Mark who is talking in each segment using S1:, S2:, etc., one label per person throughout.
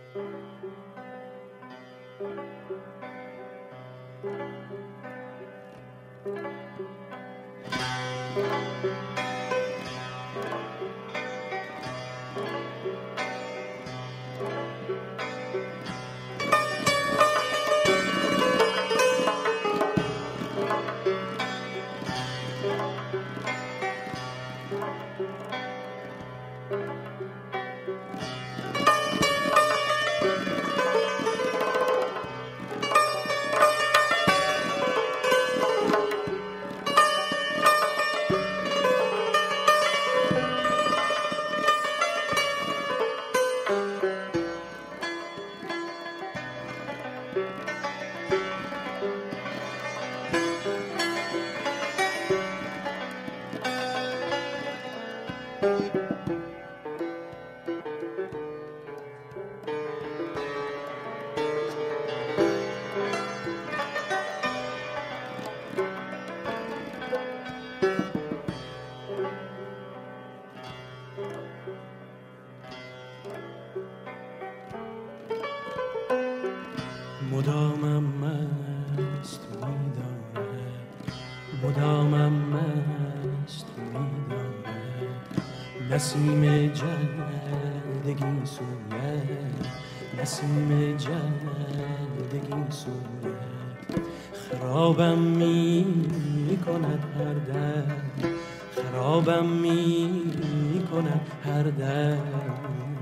S1: مدامم مست می‌دارد، مدامم مست می‌دارد، نسیم جلدگی سوید، نسیم جلدگی سوید. خرابم می‌کند هر دم، خرابم می‌کند هر دم.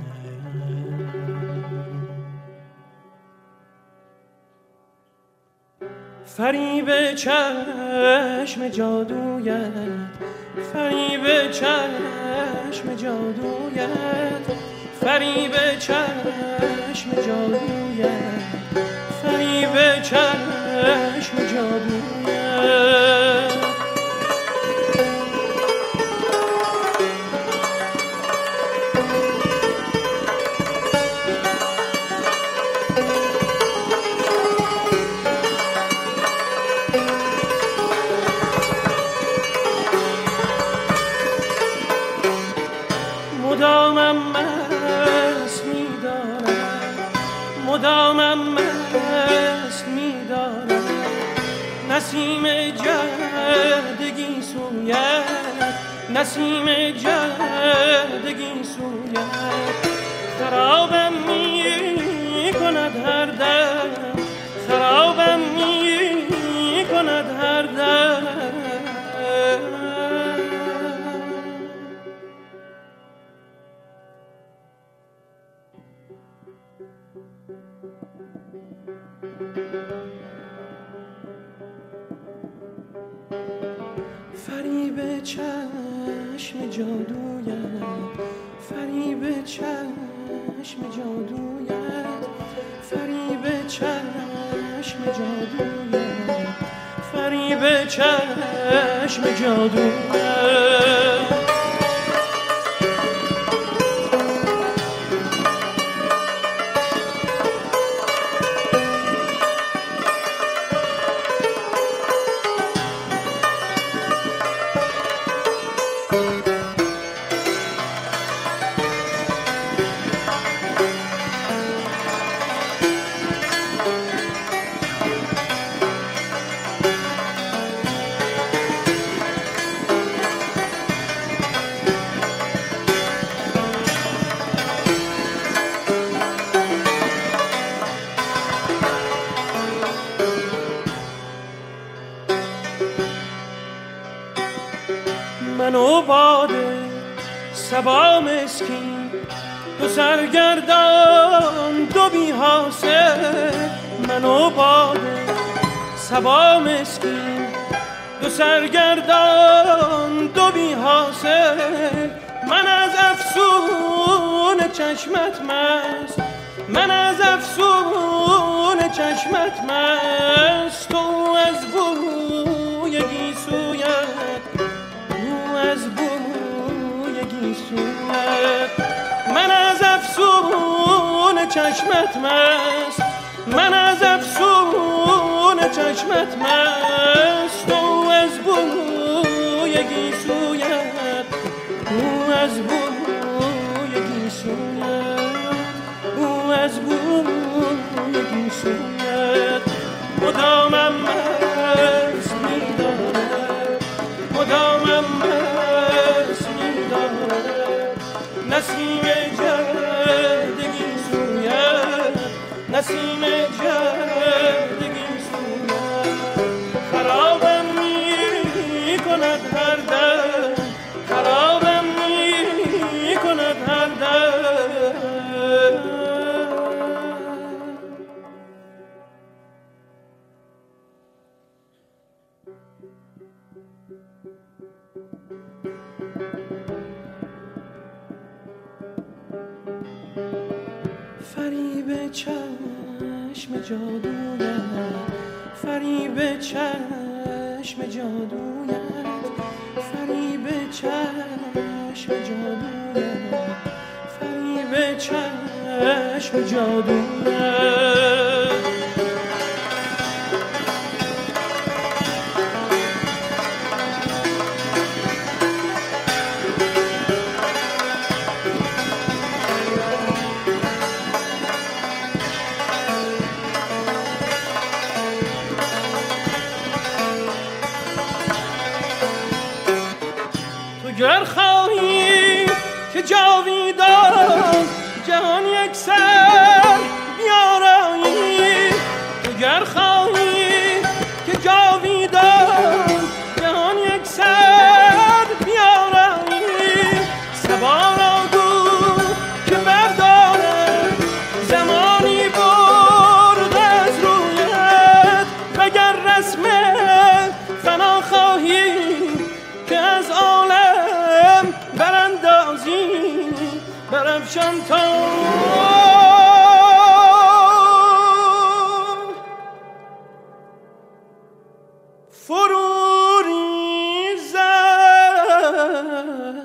S1: فریب چشم جادویت، فریب چشم جادویت، فریب چشم جادویت، فریب چشم جادویت. مدامم مست می‌دارد، مدامم مست می‌دارد، نسیم جلدگی سوید، نسیم جلدگی سوید. خرابم می‌کند هر دم، خرابم می‌کند هر دم. فریب چشم جادویت، فریب چشم جادویت، فریب چشم جادویت، فریب چشم جادویت. من و باده صبا مسکین، دو سرگردان دو بی حاصل. من و باده صبا مسکین، دو سرگردان دو بی حاصل. من از افسون چشمت مست، من از افسون چشمت مست. تو از بوی گیسویت، تو از بوی گیسویت. من از افسون چشمت مست، من از افسون چشمت مست. تو از بوی گیسویت، تو از بوی گیسویت، تو از بوی سویت مدامم مست می‌دارد مدامم مست می‌دارد نسیم جردگی سویت نسیم جردگی سویت خرابم می‌کند هر دم خرابم می‌کند هر دم فریب چشم جادویت فریب چشم جادویت فریب چشم جادویت فریب چشم جادویت گر خواهی که جاویدان جهان یک سر بیارایی تو گر خواهی که جاویدان جهان یک سر بیارایی صبا را گو که بردارد زمانی برد از رویت وگر رسم فنا خواهی که از عالم براندازی برافشان تا فرو ریزد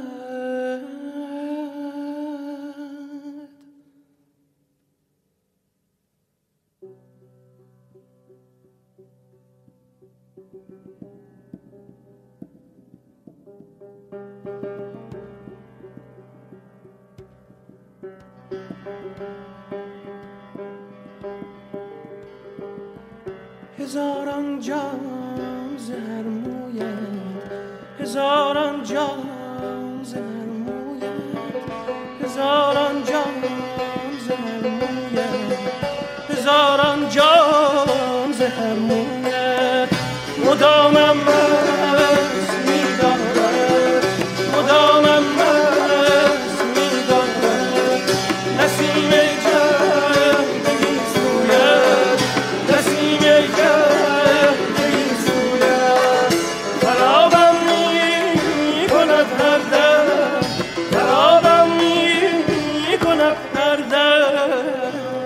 S1: هزاران جام ز هر مویت هزاران جام ز هر مویت هزاران جام ز هر مویت هزاران جام ز هر مویت مدامم مست می‌دارد مدامم مست می‌دارد نسیم جردگی سویت نسیم جردگی سویت خرابم می‌کند هر دم خرابم می‌کند هر دم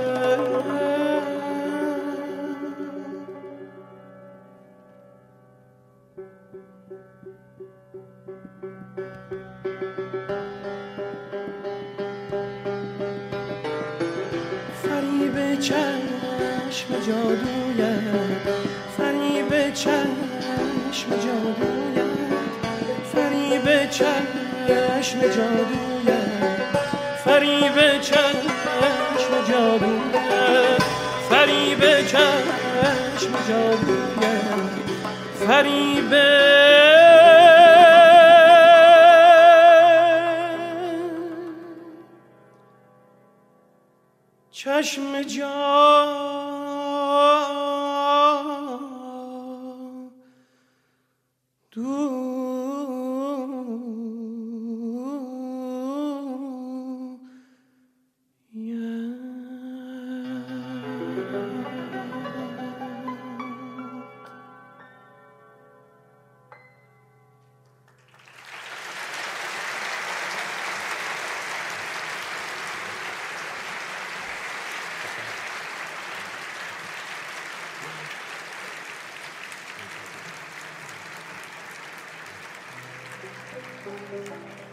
S1: فریب چشم جادویت فریب چشم جادویت فریب چشم جادویت فریب چشم جادویت فریب چشم جادویت فریب چشم
S2: Thank you.